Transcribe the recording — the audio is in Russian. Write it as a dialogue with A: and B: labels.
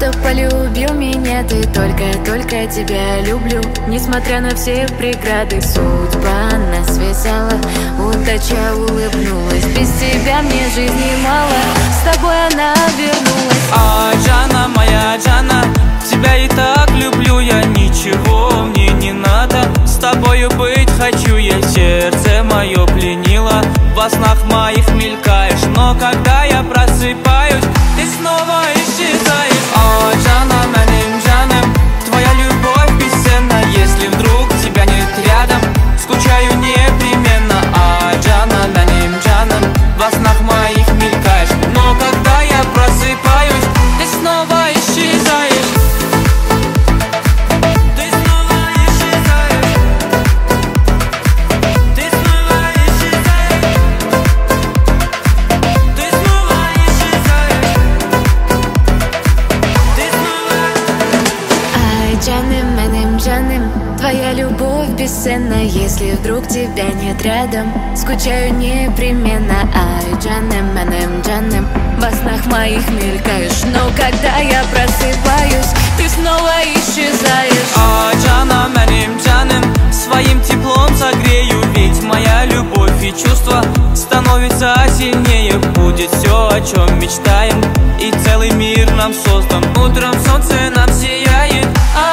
A: что полюбил меня ты. Только тебя люблю, несмотря на все преграды. Судьба нас связала, удача улыбнулась. Без тебя мне жизни мало, с тобой она вернулась.
B: Джана, моя Джана, тебя и так люблю я, ничего мне не надо. С тобою быть хочу я, сердце мое пленило. Во снах моих мелькаешь, но когда я просыпаюсь, ты снова исчезаешь. Джана, моим Джаном, твоя любовь бесценна. Если вдруг тебя нет рядом, скучаю непременно. Джана, моим Джаном, во снах моих мелькаешь, но когда я просыпаюсь, ты снова исчезаешь. Ты снова исчезаешь. Ты снова исчезаешь. Ты снова исчезаешь. Ты снова...
A: Ай, Джаным, моим Джаным, твоя любовь бесценна. Если вдруг тебя нет рядом, скучаю непременно. Ай, Джаным, моим Джаным, во снах моих мелькаешь, но когда я просыпаюсь, ты снова исчезаешь.
B: Джана, моим Джаном, своим теплом согрею. Ведь моя любовь и чувство становится сильнее. Будет все, о чем мечтаем, и целый мир нам создан. Утром солнце нам сияет.